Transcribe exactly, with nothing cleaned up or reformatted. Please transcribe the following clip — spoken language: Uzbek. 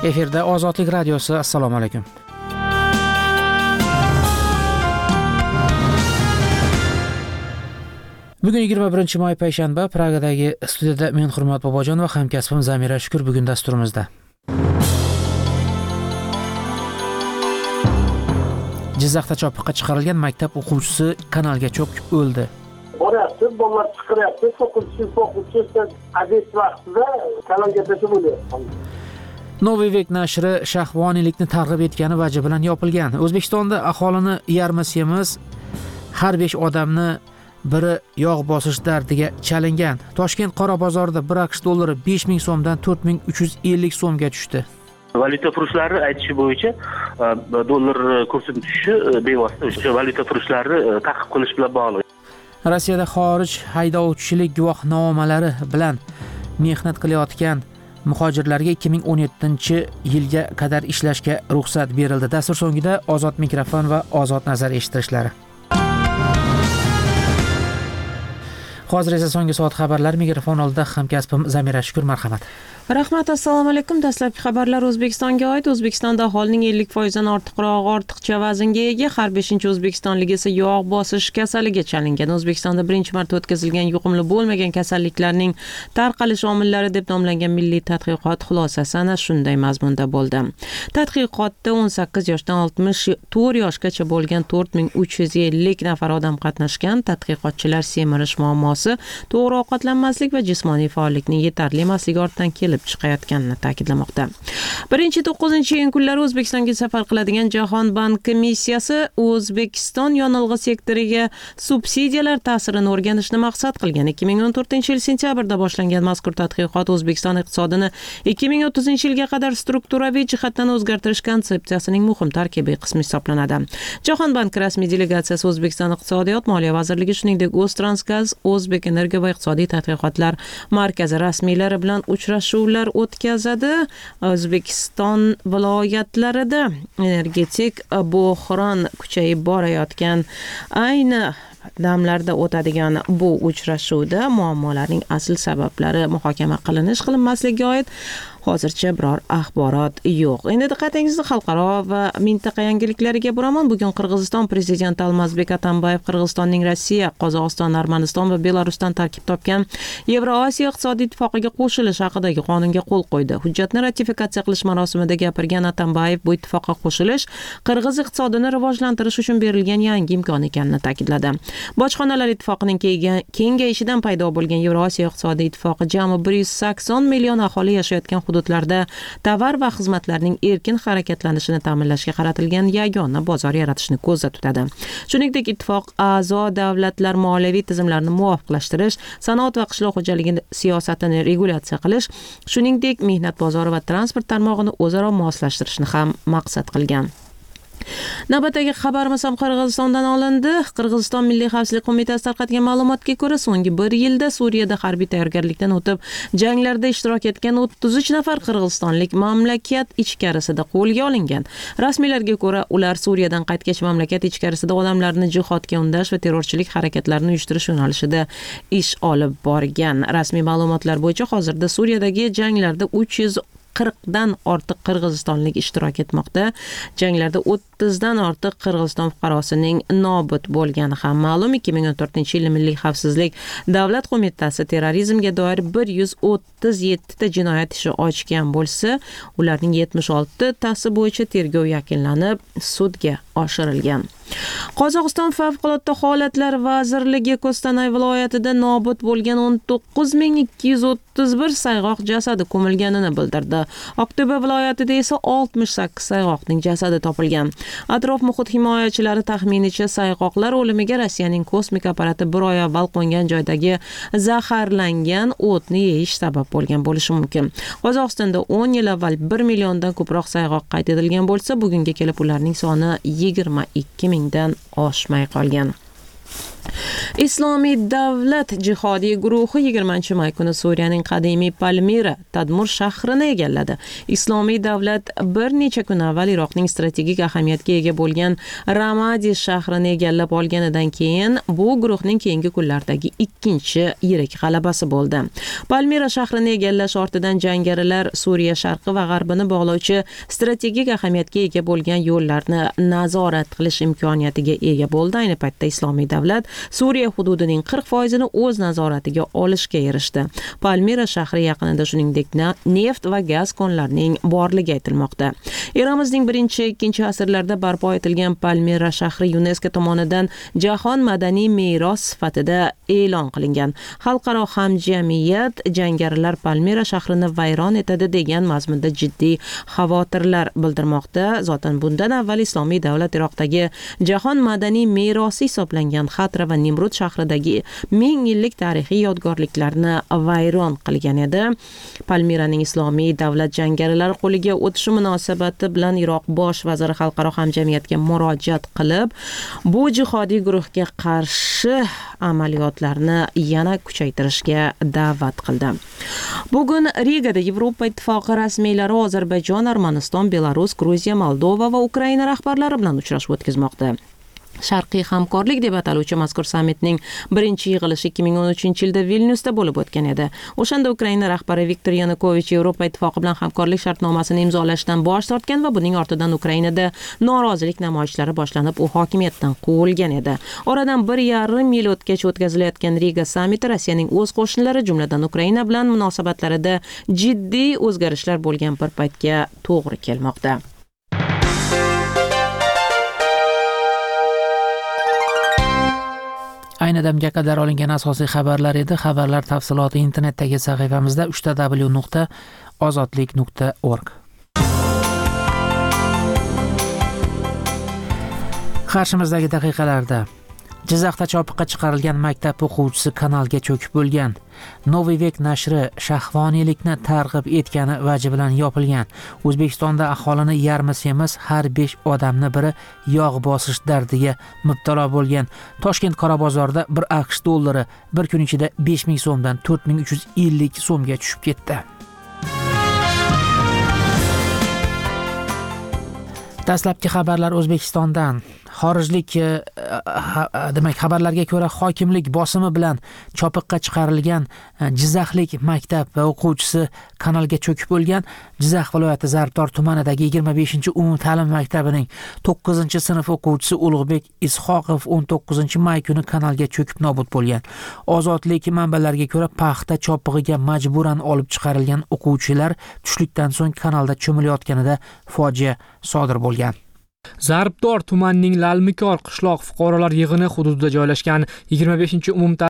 Efirda Ozodlik radiosi. Assalomu alaykum. Bugun yigirma birinchi may payshanba. Pragadagi studiyada men Hurmat Bobojon va hamkasbim Zamira Shukur bugun dasturimizda. Jizzaxda chopiqqa chiqarilgan maktab o'quvchisi kanalga cho'kib o'ldi. Boryapti, bolalar chiqaryapti, fokuschi fokuschi adres vaqtida kanalga tashlab o'lyapti. Novi Vek nashri shahvoniylikni targ'ib etgani vaji bilan yopilgan. O'zbekistonda aholini yarmi semiz, har besh odamni biri yog' bosish dardiga chalingan. Toshkent qora bozorida bir aqsh dollari besh ming so'mdan to'rt ming uch yuz ellik so'mga tushdi. Valyutafurushlarning aytishi bo'yicha dollar kursining tushishi bevosita o'sha valyutafurushlarni ta'qib qilish bilan bog'liq. Rossiyada xorij haydovchilik guvohnomalari bilan mehnat qilayotgan muhojirlarga ikki ming o'n yettinchi yilga qadar ishlashga ruxsat berildi. Dastur so'ngida ozod mikrofon va ozod nazar eshittirishlari. Hozir esa so'nggi soat xabarlar. Mikrofon oldida hamkasbim Zamira Shukur, marhamat. Rahmat, assalomu alaykum. Dastlabki xabarlar O'zbekistonga oid. O'zbekistonda aholining ellik foizdan ortiqroq ortiqcha vaznga ega, har beshinchi o'zbekistonlik esa yog' bosish kasaliga chalingan. O'zbekistonda birinchi marta o'tkazilgan yuqumli bo'lmagan kasalliklarning tarqalish omillari deb nomlangan milliy tadqiqot xulosasi ana shunday mazmunda bo'ldi. Tadqiqotda o'n sakkiz yoshdan oltmish to'rt yoshgacha bo'lgan to'rt ming uch yuz ellik nafar odam qatnashgan. Tadqiqotchilar semirish muammosi, to'g'ri ovqatlanmaslik va jismoniy faollikning yetarli emasligi ortidan kelib chiqayotganini ta'kidlamoqda. Birinchi to'qqizinchi iyun kunlari O'zbekistonga safar qiladigan Jahon banki missiyasi O'zbekiston yonilg'i sektoriga subsidiyalar ta'sirini o'rganishni maqsad qilgan. ikki ming o'n to'rtinchi yil sentyabrda boshlangan mazkur tadqiqot O'zbekiston iqtisodini ikki ming o'ttizinchi yilga qadar strukturaviy jihatdan o'zgartirish konsepsiyasining muhim tarkibiy qismi hisoblanadi. Jahon banki rasmiy delegatsiyasi O'zbekiston iqtisodiyot moliya vazirligi, shuningdek O'ztransgaz, O'zbek energiya va iqtisodiy tadqiqotlar markazi rasmiylari bilan uchrashuv o'tkazadi. O'zbekiston viloyatlarida energetik bo'hron kuchayib borayotgan ayni damlarda o'tadigan bu uchrashuvda muammolarning asl sabablari muhokama qilinish qilinmasligiga oid hozircha biror axborot yo'q. Endi diqqatingizni xalqaro va mintaqa yangiliklariga buraman. Bugun Qirg'iziston prezidenti Almazbek Atambayev Qirg'izistonning Rossiya, Qozog'iston, Armaniston va Belarusdan tarkib topgan Yevrosiyo iqtisodiy ittifoqiga qo'shilish haqidagi qonunga qo'l qo'ydi. Hujjatni ratifikatsiya qilish marosimida gapirgan Atambayev bu ittifoqqa qo'shilish Qirg'iz iqtisodini rivojlantirish uchun berilgan yangi imkon ekanini ta'kidladi. Bojxonalar ittifoqining kengayishidan paydo bo'lgan Yevrosiyo iqtisodiy ittifoqi jami bir yuz sakson million aholi yashayotgan hududlarda tovar va xizmatlarning erkin harakatlanishini ta'minlashga qaratilgan yagona bozor yaratishni ko'zda tutadi. Shuningdek, ittifoq a'zo davlatlar moliyaviy tizimlarini muvofiqlashtirish, sanoat va qishloq xo'jaligi siyosatini regulyatsiya qilish, shuningdek mehnat bozori va transport tarmog'ini o'zaro moslashtirishni ham maqsad qilgan. Navbatdagi xabarimiz ham Qirg'izistondan olindi. Qirg'iziston Milliy xavfsizlik qo'mitasi tarqatgan ma'lumotga ko'ra, so'nggi bir yilda Suriyada harbiy tayyorgarlikdan o'tib, janglarda ishtirok etgan o'ttiz uch nafar qirg'izistonlik mamlakat ichkarisida qo'lga olingan. Rasmiylarga ko'ra, ular Suriyadan qaytgach mamlakat ichkarisida odamlarni jihodga undash va terrorchilik harakatlarini uyushtirish yo'nalishida ish olib borgan. Rasmiy ma'lumotlar bo'yicha hozirda Suriyadagi janglarda uch yuz qirqdan ortiq qirg'izistonlik ishtirok etmoqda. Janglarda o'ttizdan ortiq Qirg'iziston fuqarosining nobud bo'lgani ham ma'lum. ikki ming o'n to'rtinchi yil Milliy xavfsizlik davlat qo'mitasi terrorizmga doir bir yuz o'ttiz yetti ta jinoyat ishi ochgan bo'lsa, ularning yetmish olti tasi bo'yicha tergov yakunlanib, sudga oshirilgan. Qozog'iston favqulodda holatlar vazirligi Kostanay viloyatida nobud bo'lgan o'n to'qqiz ming ikki yuz o'ttiz bir sayg'oq jasadi ko'milganini bildirdi. Aqto'be viloyatida esa oltmish sakkiz sayg'oqning jasadi topilgan. Atrof muhit himoyachilari taxminicha sayg'oqlar o'limiga Rossiyaning kosmik apparati bir oy avval qo'ngan joydagi zaharlangan o'tni yeyish sabab bo'lgan bo'lishi mumkin. Qozog'istonda o'n yil avval bir milliondan ko'proq sayg'oq qayd etilgan bo'lsa, bugunga kelib ularning soni yigirma ikki mingdan oshmay qolgan. Islomiy davlat jihodiy guruhi yigirmanchi may kuni Suriyaning qadimiy Palmira Tadmur shahrini egalladi. Islomiy davlat bir necha kun avval Iroqning strategik ahamiyatga ega bo'lgan Ramadi shahrini egallab olganidan keyin bu guruhning keyingi kunlardagi ikkinchi yirik g'alabasi bo'ldi. Palmira shahrini egallash ortidan jangarilar Suriya sharqi va g'arbini bog'lovchi strategik ahamiyatga ega bo'lgan yo'llarni nazorat qilish imkoniyatiga ega bo'ldi. Ayni paytda Islomiy davlat Suriya hududining qirq foizini o'z nazoratiga olishga erishdi. Palmira shahri yaqinida shuningdek neft va gaz konlarining borligi aytilmoqda. Eramizning birinchi ikkinchi asrlarda barpo etilgan Palmira shahri UNESCO tomonidan jahon madaniy meros sifatida e'lon qilingan. Xalqaro hamjamiyat jangarilar Palmira shahrini vayron etadi degan mazmunda jiddiy xavotirlar bildirmoqda. Zotan bundan avval Islomiy davlat Iroqdagi jahon madaniy merosi hisoblangan Xatra va Nimrud shahridagi ming yillik tarixiy yodgorliklarni vayron qilgan edi. Palmiraning Islomiy davlat jangarilari qo'liga o'tishi munosabati bilan Iroq bosh vaziri xalqaro hamjamiyatga murojaat qilib, bu jihodiy guruhga qarshi amaliyotlarni yana kuchaytirishga da'vat qildi. Bugun Rigada Yevropa ittifoqi rasmiylari Ozarbayjon, Armaniston, Belarus, Gruziya, Moldova va Ukraina rahbarlari bilan uchrashuv o'tkazmoqda. Sharqiy hamkorlik deb ataluvchi mazkur sammitning birinchi yig'ilishi ikki ming o'n uchinchi yilda Vilnyusda bo'lib o'tgan edi. O'shanda Ukraina rahbari Viktor Yanukovich Yevropa ittifoqi bilan hamkorlik shartnomasini imzolashdan bosh tortgan va buning ortidan Ukrainada norozilik namoyishlari boshlanib, u hokimiyatdan quvilgan edi. Oradan bir yarim yil o'tgach o'tkazilayotgan Riga sammiti Rossiyaning o'z qo'shnilari, jumladan Ukraina bilan munosabatlarida jiddiy o'zgarishlar bo'lgan bir paytga to'g'ri kelmoqda. Ayni damga qadar olingan asosiy xabarlar edi. Xabarlar tafsiloti internetdagi sahifamizda uch w nuqta ozodlik nuqta org. Qarshimizdagi daqiqalarda Jizzaxda chopiqqa chiqarilgan maktab o'quvchisi kanalga cho'kib bo'lgan. Noviy vek nashri shahvoniylikni targ'ib etgani vaji bilan yopilgan. O'zbekistonda aholini yarmi semiz har besh odamni biri yog' bosish dardiga mubtalo bo'lgan. Toshkent Qorabozorda bir AQSh dollari bir kun ichida besh ming so'mdan to'rt ming uch yuz ellik so'mga tushib ketdi. Dastlabki xabarlar O'zbekistondan. Xorijlik demak xabarlarga ko'ra hokimlik bosimi bilan chopiqqa chiqarilgan Jizzaxlik maktab va o'quvchisi kanalga cho'kib bo'lgan. Jizzax viloyati Zarbdor tumanidagi yigirma beshinchi umumta'lim maktabining to'qqizinchi sinf o'quvchisi Ulug'bek Ishoqov o'n to'qqizinchi may kuni kanalga cho'kib nobud bo'lgan. Ozodlik manbalariga ko'ra paxta chopig'iga majburan olib chiqarilgan o'quvchilar tushlikdan so'ng kanalda cho'milayotganida fojia sodir bo'lgan. Zarbdor tumanining Lalmikor qishloq fuqarolar yig'ini hududida joylashgan yigirma beshinchi umumta'lim